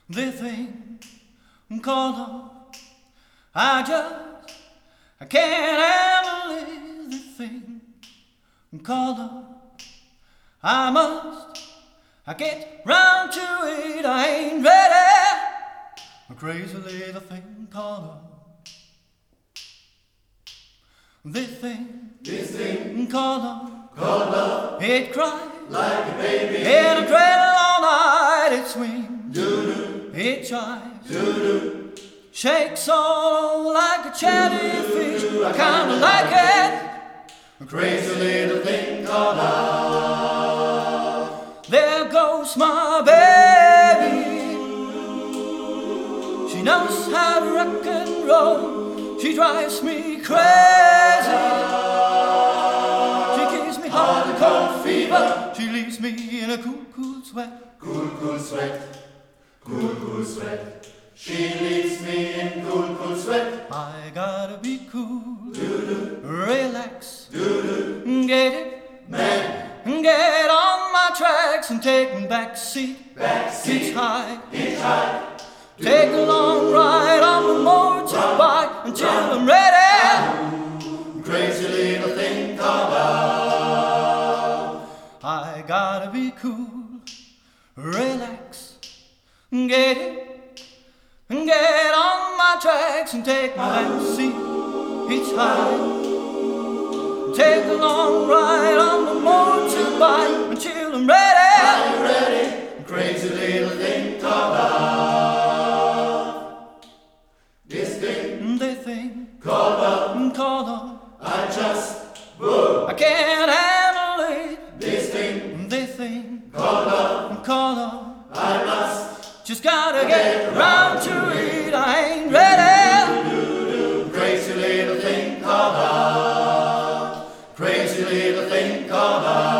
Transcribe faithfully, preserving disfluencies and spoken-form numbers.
the thing called love. I just I can't handle it. The thing called love. I must I get round to it. I ain't ready. A crazy little thing called love. This thing, this thing called love, called love, it cried like a baby in a cradle all night. It swings, doo-doo, it chives, doo-doo, shakes all over like a jellyfish. I kinda like it. a crazy little thing called love. There goes my baby. She knows how to rock and roll. She drives me crazy. She gives me hot and cold fever. She leaves me in a cool, cool sweat. Cool, cool sweat, cool, cool sweat. She leaves me in cool, cool sweat. I gotta be cool, Doo-doo, relax, doo-doo, get it, man, get on my tracks and take a back seat. back seat, Hitchhike, hitchhike, take a long ride on the motorbike until I'm ready. crazy little thing called love. I gotta be cool, relax, get it, get on my tracks and take my back seat. Hitchhike, take a long ride on the motorbike until I'm ready. Are you ready? Crazy little thing called love. This thing They think, called love, call love, I just, whoa. I can't handle it. This thing They think, called love, call love, I must. just gotta get round to it. I ain't ready. Doo-doo, crazy little thing called love. Crazy little thing called love.